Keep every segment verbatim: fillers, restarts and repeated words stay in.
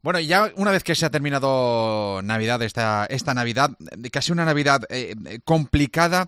Bueno, ya una vez que se ha terminado Navidad, esta, esta Navidad, casi una Navidad eh, complicada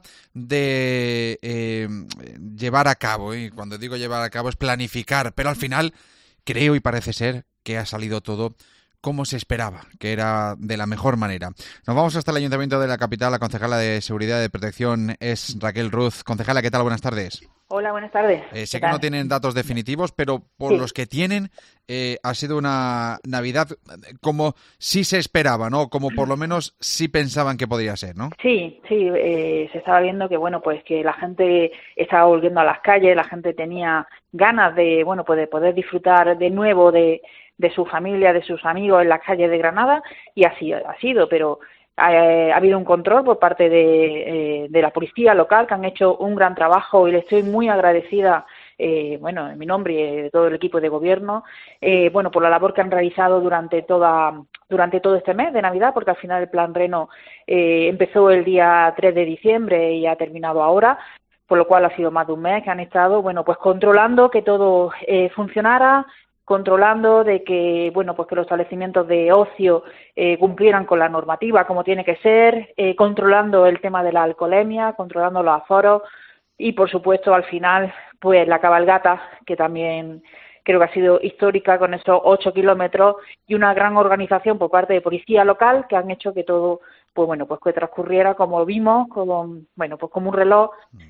de eh, llevar a cabo, y cuando digo llevar a cabo es planificar, pero al final creo y parece ser que ha salido todo como se esperaba, que era de la mejor manera. Nos vamos hasta el Ayuntamiento de la capital. La concejala de Seguridad y de Protección es Raquel Ruz. Concejala, ¿qué tal? Buenas tardes. Hola, buenas tardes. Eh, sé ¿Qué que no tal? tienen datos definitivos, pero por Sí, los que tienen, eh, ha sido una Navidad como sí se esperaba, ¿no? Como por lo menos sí pensaban que podría ser, ¿no? sí, sí, eh, se estaba viendo que, bueno, pues que la gente estaba volviendo a las calles, la gente tenía ganas de, bueno, pues de poder disfrutar de nuevo de, de su familia, de sus amigos en las calles de Granada, y así ha sido, pero eh, ha habido un control por parte de, eh, de la policía local, que han hecho un gran trabajo, y le estoy muy agradecida, eh, bueno, en mi nombre y de todo el equipo de gobierno, eh, bueno, por la labor que han realizado durante toda durante todo este mes de Navidad, porque al final el Plan Reno eh, empezó el día tres de diciembre y ha terminado ahora, por lo cual ha sido más de un mes que han estado, bueno, pues controlando que todo eh, funcionara, controlando de que, bueno, pues que los establecimientos de ocio eh, cumplieran con la normativa como tiene que ser, eh, controlando el tema de la alcoholemia, controlando los aforos y, por supuesto, al final, pues la cabalgata, que también creo que ha sido histórica con esos ocho kilómetros y una gran organización por parte de policía local que han hecho que todo, pues bueno, pues que transcurriera como vimos, como, bueno, pues como un reloj,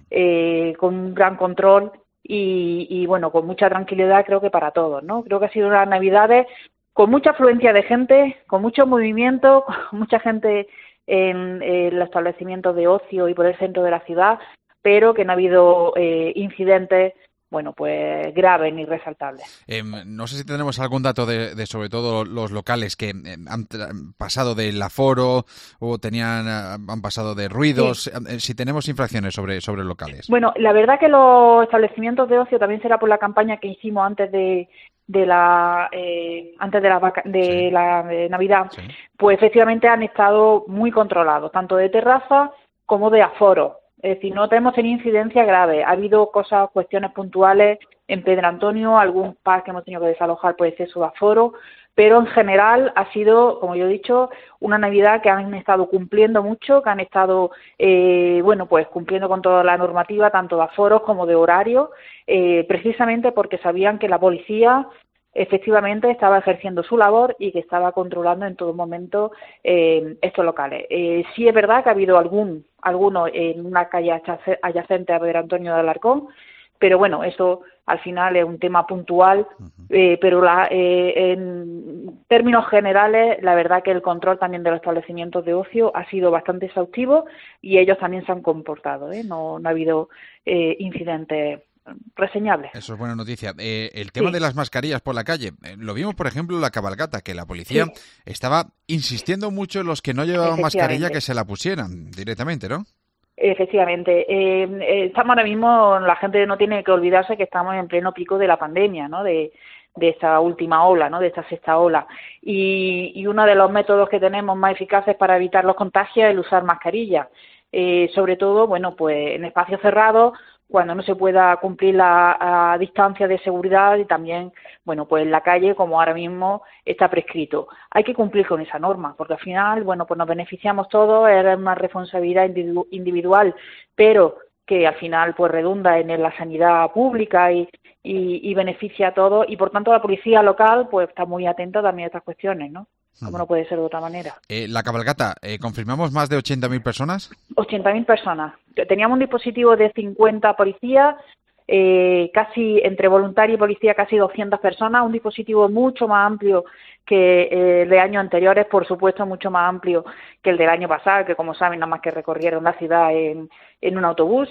eh, con un gran control y, y bueno, con mucha tranquilidad creo que para todos, ¿no? Creo que ha sido unas Navidades con mucha afluencia de gente, con mucho movimiento, con mucha gente en, en los establecimientos de ocio y por el centro de la ciudad, pero que no ha habido eh, incidentes, bueno, pues graves ni resaltables. Eh, no sé si tendremos algún dato de, de sobre todo los locales que eh, han tra- pasado del aforo o tenían eh, han pasado de Sí. ruidos. Eh, si tenemos infracciones sobre, sobre locales. Bueno, la verdad que los establecimientos de ocio también será por la campaña que hicimos antes de, de la eh, antes de la, vaca- Sí, de la eh, Navidad, sí. pues efectivamente han estado muy controlados, tanto de terraza como de aforo. Es decir, no tenemos tenido incidencia grave. Ha habido cosas, cuestiones puntuales en Pedro Antonio, algún par que hemos tenido que desalojar por exceso de aforo, pero en general ha sido, como yo he dicho, una Navidad que han estado cumpliendo mucho, que han estado, eh, bueno, pues cumpliendo con toda la normativa, tanto de aforos como de horario, eh, precisamente porque sabían que la policía efectivamente estaba ejerciendo su labor y que estaba controlando en todo momento eh, estos locales. Eh, sí es verdad que ha habido algún alguno en una calle adyacente a Pedro Antonio de Alarcón, pero bueno, eso al final es un tema puntual, Uh-huh. eh, pero la, eh, en términos generales, la verdad que el control también de los establecimientos de ocio ha sido bastante exhaustivo y ellos también se han comportado, ¿eh? No, no ha habido eh, incidentes reseñables. Eso es buena noticia. Eh, el tema de Sí, las mascarillas por la calle. Eh, lo vimos, por ejemplo, en la cabalgata, que la policía sí, estaba insistiendo mucho en los que no llevaban mascarilla que efectivamente. se la pusieran directamente, ¿no? Efectivamente. Eh, eh, estamos ahora mismo, la gente no tiene que olvidarse que estamos en pleno pico de la pandemia, ¿no? De, de esta última ola, ¿no? De esta sexta ola. Y, y uno de los métodos que tenemos más eficaces para evitar los contagios es el usar mascarilla. Eh, sobre todo, bueno, pues en espacios cerrados, cuando no se pueda cumplir la a distancia de seguridad y también, bueno, pues en la calle, como ahora mismo está prescrito. Hay que cumplir con esa norma, porque al final, bueno, pues nos beneficiamos todos, es una responsabilidad individu- individual, pero que al final pues redunda en la sanidad pública y, y, y beneficia a todos, y por tanto la policía local pues está muy atenta también a estas cuestiones, ¿no? Como Uh-huh. no puede ser de otra manera. Eh, la cabalgata, eh, ¿confirmamos más de ochenta mil personas? ochenta mil personas. Teníamos un dispositivo de cincuenta policías, eh, casi entre voluntario y policía casi doscientas personas, un dispositivo mucho más amplio que eh, de años anteriores, por supuesto mucho más amplio que el del año pasado, que como saben nada más que recorrieron la ciudad en, en un autobús.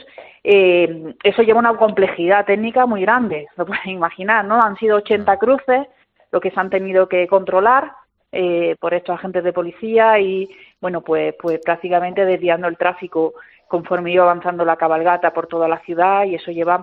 Eh, eso lleva una complejidad técnica muy grande, lo pueden imaginar, ¿no? Han sido ochenta Claro. cruces lo que se han tenido que controlar eh, por estos agentes de policía y, bueno, pues, pues prácticamente desviando el tráfico conforme iba avanzando la cabalgata por toda la ciudad, y eso lleva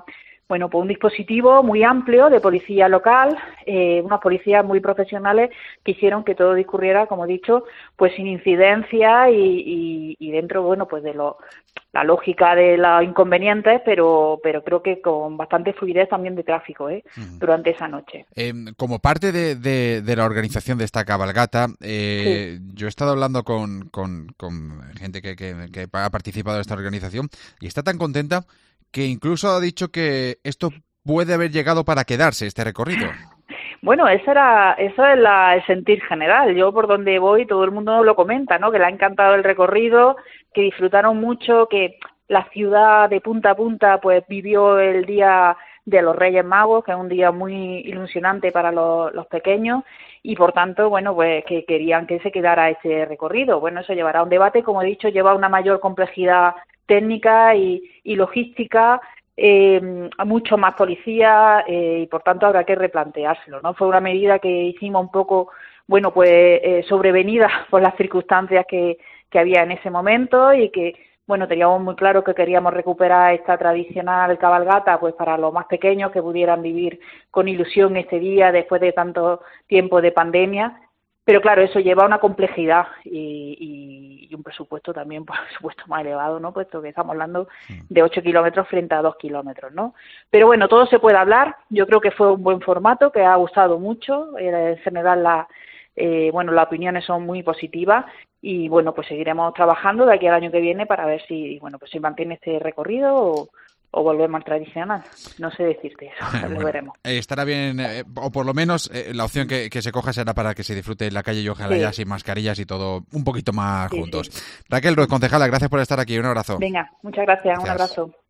bueno, pues un dispositivo muy amplio de policía local, eh, unos policías muy profesionales que hicieron que todo discurriera, como he dicho, pues sin incidencia y, y, y dentro, bueno, pues de lo, la lógica de los inconvenientes, pero, pero creo que con bastante fluidez también de tráfico, ¿eh? Uh-huh. Durante esa noche. Eh, como parte de, de, de la organización de esta cabalgata, eh, sí. yo he estado hablando con, con, con gente que, que, que ha participado en esta organización y está tan contenta que incluso ha dicho que esto puede haber llegado para quedarse, este recorrido. Bueno, eso era, eso es la, el sentir general. Yo por donde voy todo el mundo lo comenta, ¿no? Que le ha encantado el recorrido, que disfrutaron mucho, que la ciudad de punta a punta pues vivió el día de los Reyes Magos, que es un día muy ilusionante para los, los pequeños, y por tanto, bueno, pues que querían que se quedara ese recorrido. Bueno, eso llevará a un debate, como he dicho, lleva una mayor complejidad técnica y, y logística, eh, a mucho más policía eh, y por tanto habrá que replanteárselo, ¿no? Fue una medida que hicimos un poco, bueno, pues eh, sobrevenida por las circunstancias que, que había en ese momento y que, bueno, teníamos muy claro que queríamos recuperar esta tradicional cabalgata pues para los más pequeños que pudieran vivir con ilusión este día después de tanto tiempo de pandemia. Pero claro, eso lleva una complejidad y, y, y un presupuesto también, por supuesto, más elevado, ¿no? Puesto que estamos hablando de ocho kilómetros frente a dos kilómetros, ¿no? Pero bueno, todo se puede hablar. Yo creo que fue un buen formato, que ha gustado mucho. En general, la, eh, bueno, las opiniones son muy positivas y bueno, pues seguiremos trabajando de aquí al año que viene para ver si, bueno, pues si mantiene este recorrido o, o volvemos al tradicional. No sé decirte eso, bueno, lo veremos. Eh, estará bien, eh, o por lo menos eh, la opción que, que se coja será para que se disfrute en la calle y ojalá sí. ya sin mascarillas y todo un poquito más sí, juntos. Sí. Raquel Ruiz, concejala, gracias por estar aquí, un abrazo. Venga, muchas gracias, gracias. Un abrazo.